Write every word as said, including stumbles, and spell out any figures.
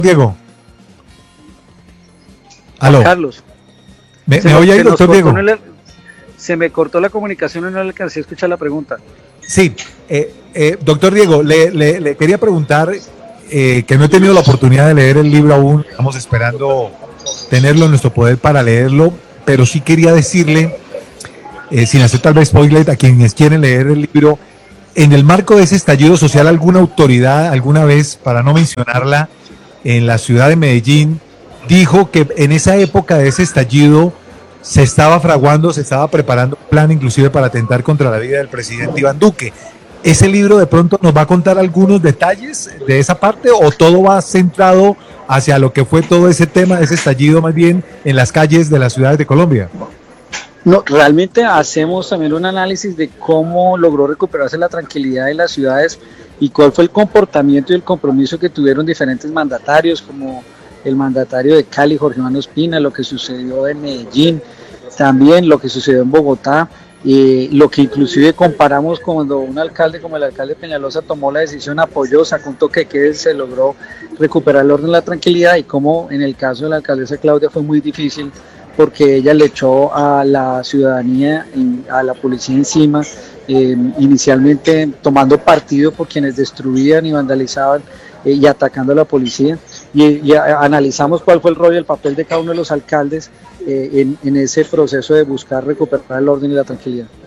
Diego. Aló. Carlos. ¿Me, me oye ahí, doctor Diego? El, se me cortó la comunicación y no le alcancé a escuchar la pregunta. Sí, eh, eh, doctor Diego, le, le, le quería preguntar, eh, que no he tenido la oportunidad de leer el libro aún, estamos esperando tenerlo en nuestro poder para leerlo, pero sí quería decirle, eh, sin hacer tal vez spoiler a quienes quieren leer el libro, en el marco de ese estallido social, ¿alguna autoridad alguna vez, para no mencionarla, en la ciudad de Medellín, dijo que en esa época de ese estallido se estaba fraguando, se estaba preparando un plan inclusive para atentar contra la vida del presidente Iván Duque? ¿Ese libro de pronto nos va a contar algunos detalles de esa parte o todo va centrado hacia lo que fue todo ese tema, ese estallido más bien en las calles de las ciudades de Colombia? No, realmente hacemos también un análisis de cómo logró recuperarse la tranquilidad de las ciudades y cuál fue el comportamiento y el compromiso que tuvieron diferentes mandatarios, como el mandatario de Cali, Jorge Iván Ospina, lo que sucedió en Medellín, también lo que sucedió en Bogotá, eh, lo que inclusive comparamos cuando un alcalde como el alcalde Peñalosa tomó la decisión, apoyó, sacó un toque de queda, se logró recuperar el orden y la tranquilidad, y como en el caso de la alcaldesa Claudia fue muy difícil porque ella le echó a la ciudadanía, a la policía encima, eh, inicialmente tomando partido por quienes destruían y vandalizaban eh, y atacando a la policía, y, y a, analizamos cuál fue el rol y el papel de cada uno de los alcaldes eh, en, en ese proceso de buscar recuperar el orden y la tranquilidad.